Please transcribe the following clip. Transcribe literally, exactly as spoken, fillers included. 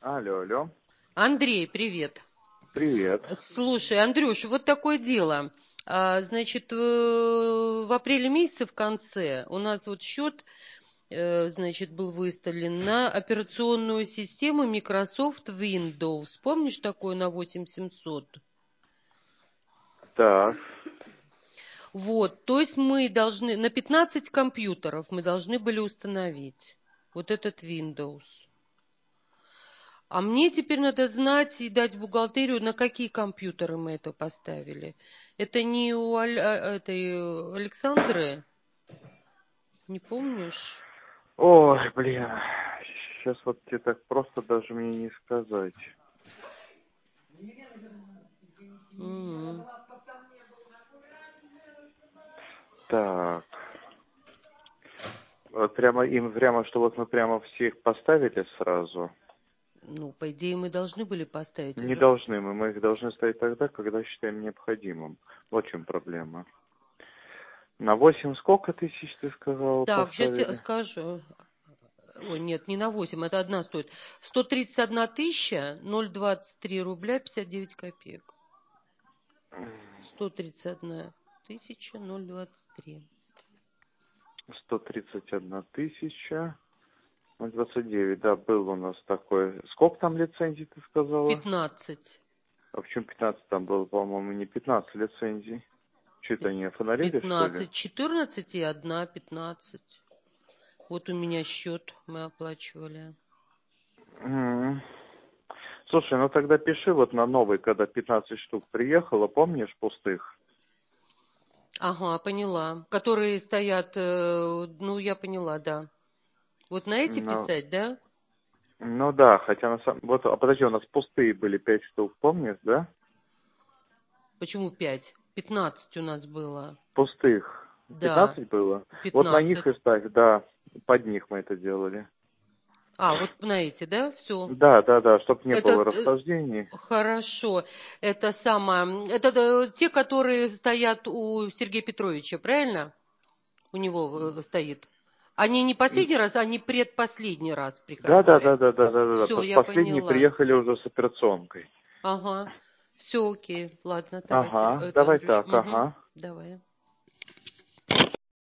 Алло, алло. Андрей, привет. Привет. Слушай, Андрюш, вот такое дело. А, Значит, э, в апреле месяце в конце у нас вот счет, э, значит, был выставлен на операционную систему Microsoft Windows. Помнишь такое на восемь семьсот? Так, Вот, то есть мы должны, на пятнадцать компьютеров мы должны были установить вот этот Windows. А мне теперь надо знать и дать в бухгалтерию, на какие компьютеры мы это поставили. Это не у Аль- а, этой э, Александры? Не помнишь? ой, блин, сейчас вот тебе так просто даже мне не сказать. М. Так, вот прямо им прямо, что вот мы прямо всех поставили сразу. Ну, по идее, мы должны были поставить Не уже. должны мы, мы их должны ставить тогда, когда считаем необходимым. Вот в чем проблема. На восемь сколько тысяч, ты сказал, Так, сейчас тебе поставили? скажу. Ой, нет, не на восемь, это одна стоит. сто тридцать одна тысяча, ноль двадцать три рубля, пятьдесят девять копеек. сто тридцать одна тысяча, ноль двадцать три. сто тридцать одна тысяча, двадцать девять, да, был у нас такой. Сколько там лицензий, ты сказала? пятнадцать. А почему пятнадцать там было, по-моему, не пятнадцать лицензий? Что-то они офонарили, что ли? пятнадцать, четырнадцать и одна, пятнадцать. Вот у меня счет мы оплачивали. М. Слушай, ну тогда пиши вот на новый, когда пятнадцать штук приехало, помнишь, пустых? Ага, поняла. Которые стоят, э, ну, я поняла, да. Вот на эти Ну, писать, да? ну да, хотя на самом... Вот, а подожди, у нас пустые были пять штук, помнишь, да? Почему пять? Пятнадцать у нас было. Пустых. Да, Пятнадцать было? Вот на них и пятнадцать. ставь, да. Под них мы это делали. А, вот на эти, да? Все. Да, да, да, чтобы не Это было э, расхождений. хорошо. Это самое. Это э, те, которые стоят у Сергея Петровича, правильно? У него э, стоит. Они не последний раз, они предпоследний раз Да, да, приходили. да, да, да, да, да. Все, П- я Последние поняла. приехали уже с операционкой. Ага. Все окей. Ладно, давай, Серега. Ага, Это давай Андрюш. так, Угу. ага. Давай.